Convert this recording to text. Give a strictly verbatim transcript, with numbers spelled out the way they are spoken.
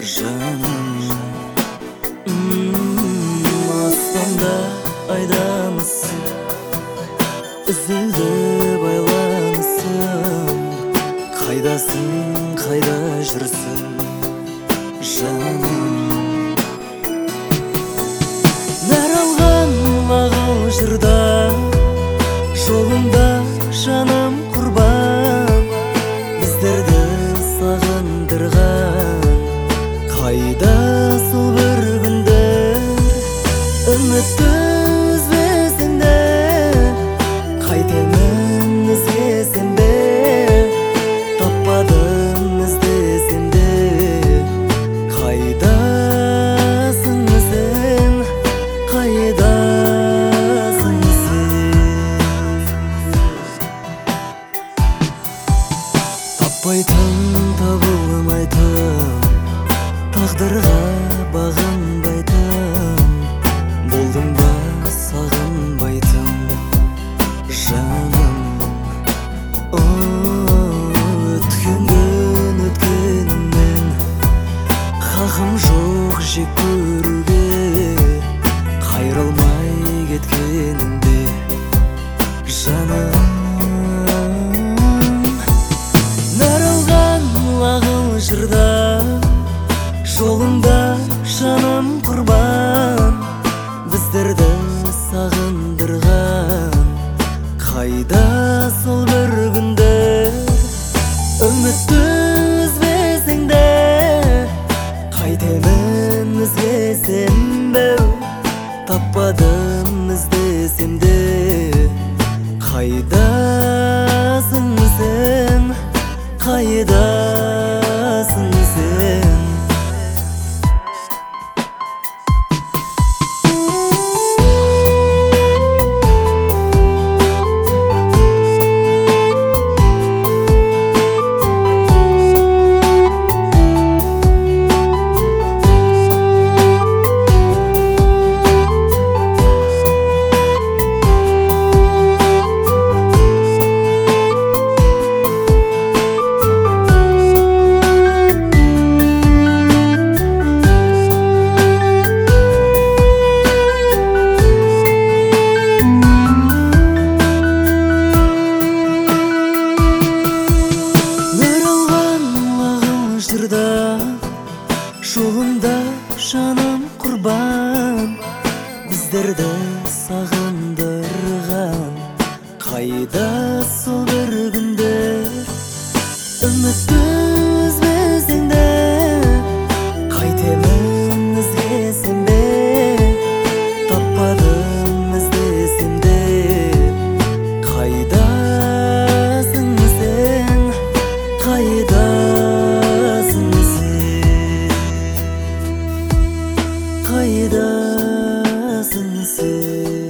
жаным. Аспанда айдамыз, үзілді байланысым. Қайдасың, қайда жүрсің, жаным? Нәр алған ағыл жырда, жолында жаным құрбан. Біздерді сағындырған қайда сол бір күндер? Үмітті үзбесең де, қайтемін іздесем де, таппадым іздесем де. Қайдасың сен, қайдасың сен? Таппайтын, табылмайтын, тағдырға бағынбайтын, болдың ба сағынбайтын, жаным? Өткен күн өткенімнен, хақым жоқ жек көруге, қайрылмай кеткенімде, жаным. Нәр алған ағыл жырда, жолында жаным құрбан. Біздерді сағындырған қайда сол бір күндер? Үмітті үзбесең де, қайтемін іздесем бе, таппадым іздесем де. Қайдасың сен, қайдасың сен? Жолында жаным құрбан, біздерді сағындырған қайда сол бір күндер? Үмітті үзбесең де, қайтемін іздесем бе, таппадым іздесем де. Қайдасың сен, қайдасың сен? Қайдасың сен?